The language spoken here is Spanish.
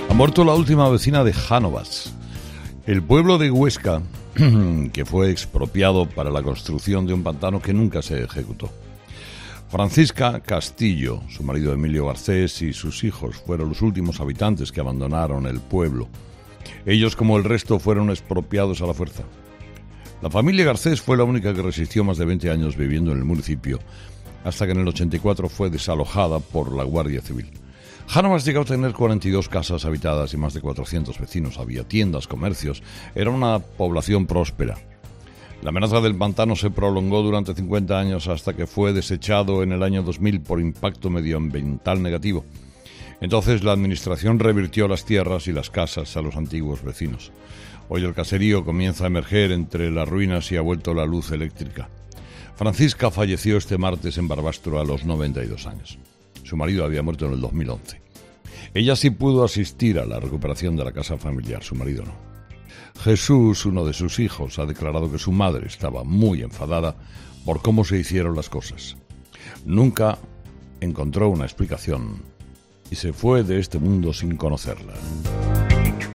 Ha muerto la última vecina de Jánovas, el pueblo de Huesca, que fue expropiado para la construcción de un pantano que nunca se ejecutó. Francisca Castillo, su marido Emilio Garcés y sus hijos fueron los últimos habitantes que abandonaron el pueblo. Ellos, como el resto, fueron expropiados a la fuerza. La familia Garcés fue la única que resistió más de 20 años viviendo en el municipio, hasta que en el 84 fue desalojada por la Guardia Civil. Jánovas llegó a tener 42 casas habitadas y más de 400 vecinos. Había tiendas, comercios. Era una población próspera. La amenaza del pantano se prolongó durante 50 años hasta que fue desechado en el año 2000 por impacto medioambiental negativo. Entonces la administración revirtió las tierras y las casas a los antiguos vecinos. Hoy el caserío comienza a emerger entre las ruinas y ha vuelto la luz eléctrica. Francisca falleció este martes en Barbastro a los 92 años. Su marido había muerto en el 2011. Ella sí pudo asistir a la recuperación de la casa familiar, su marido no. Jesús, uno de sus hijos, ha declarado que su madre estaba muy enfadada por cómo se hicieron las cosas. Nunca encontró una explicación y se fue de este mundo sin conocerla.